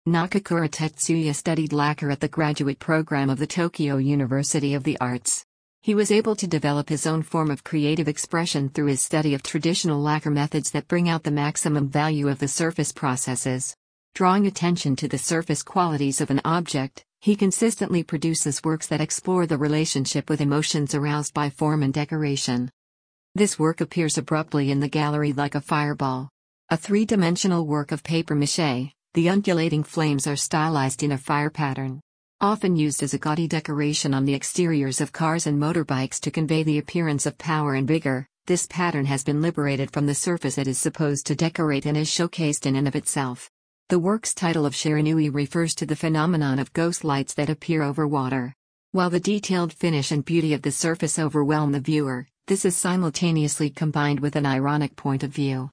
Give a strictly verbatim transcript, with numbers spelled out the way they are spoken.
Nakakura Tetsuya studied lacquer at the graduate program of the Tokyo University of the Arts. He was able to develop his own form of creative expression through his study of traditional lacquer methods that bring out the maximum value of the surface processes. Drawing attention to the surface qualities of an object, he consistently produces works that explore the relationship with emotions aroused by form and decoration. This work appears abruptly in the gallery like a fireball. A three-dimensional work of papier-mâché, the undulating flames are stylized in a fire pattern. Often used as a gaudy decoration on the exteriors of cars and motorbikes to convey the appearance of power and vigor, this pattern has been liberated from the surface it is supposed to decorate and is showcased in and of itself. The work's title of Shiranui refers to the phenomenon of ghost lights that appear over water. While the detailed finish and beauty of the surface overwhelm the viewer, this is simultaneously combined with an ironic point of view.